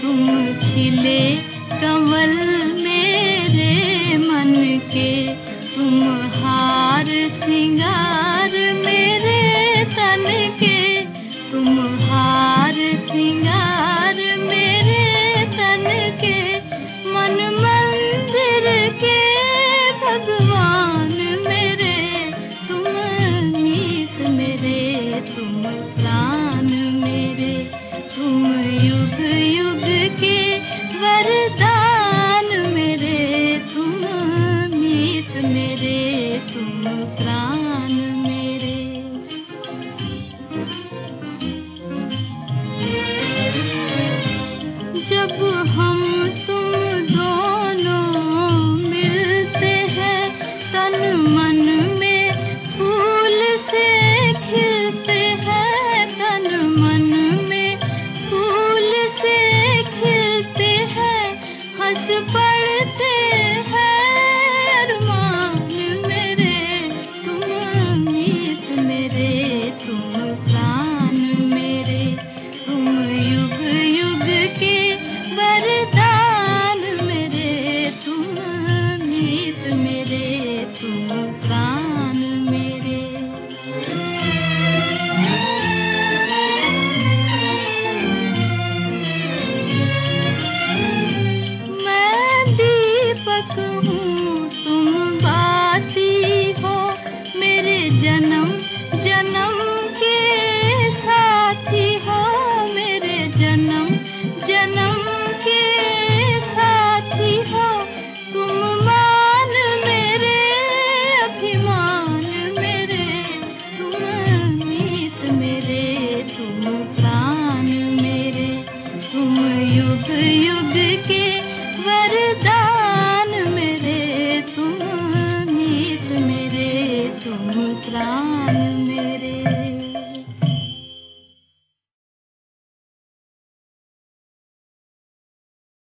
तुम खिले कमल मेरे मन के, तुम हार सिंगार मेरे तन के, तुम हार सिंगार मेरे तन के, मन मंदिर के भगवान मेरे, तुम मीत मेरे, तुम प्राण मेरे, तुम युग युग के वरदान मेरे, तुम मीत मेरे, तुम प्राण मेरे। जब हम तुम दोनों मिलते हैं, तन मन में फूल से खिलते हैं, तन मन में फूल से खिलते हैं, हंस पड़ते हैं अरमान मेरे, तुम मीत मेरे, तुम प्राण मेरे, तुम युग युग के वरदान मेरे, तुम मीत मेरे, तुम प्राण मेरे। मैं दीपक हूँ तुम बाती हो, मेरे जन्म जन्म के साथी हो, मेरे जन्म जन्म के साथी हो, तुम मान मेरे अभिमान मेरे, तुम मीत मेरे, तुम प्राण मेरे, तुम युग युग के